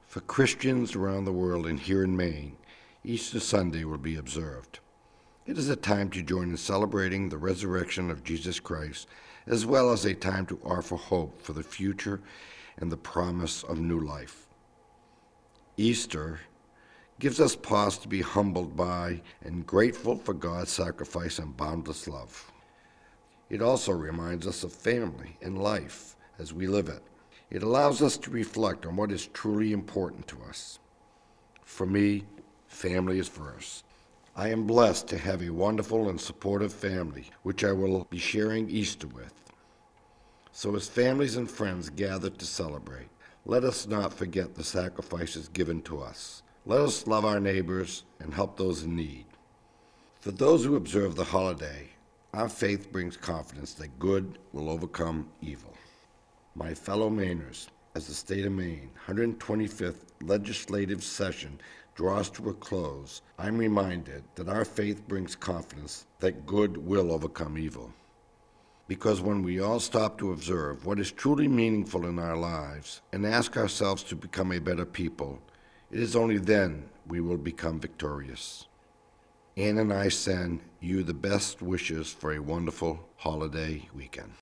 For Christians around the world and here in Maine, Easter Sunday will be observed. It is a time to join in celebrating the resurrection of Jesus Christ, as well as a time to offer hope for the future and the promise of new life. Easter gives us pause to be humbled by and grateful for God's sacrifice and boundless love. It also reminds us of family and life as we live it. It allows us to reflect on what is truly important to us. For me, family is first. I am blessed to have a wonderful and supportive family, which I will be sharing Easter with. So as families and friends gather to celebrate, let us not forget the sacrifices given to us. Let us love our neighbors and help those in need. For those who observe the holiday, our faith brings confidence that good will overcome evil. My fellow Mainers, as the state of Maine 125th legislative session draws to a close, I'm reminded that our faith brings confidence that good will overcome evil. Because when we all stop to observe what is truly meaningful in our lives and ask ourselves to become a better people, it is only then we will become victorious. Ann and I send you the best wishes for a wonderful holiday weekend.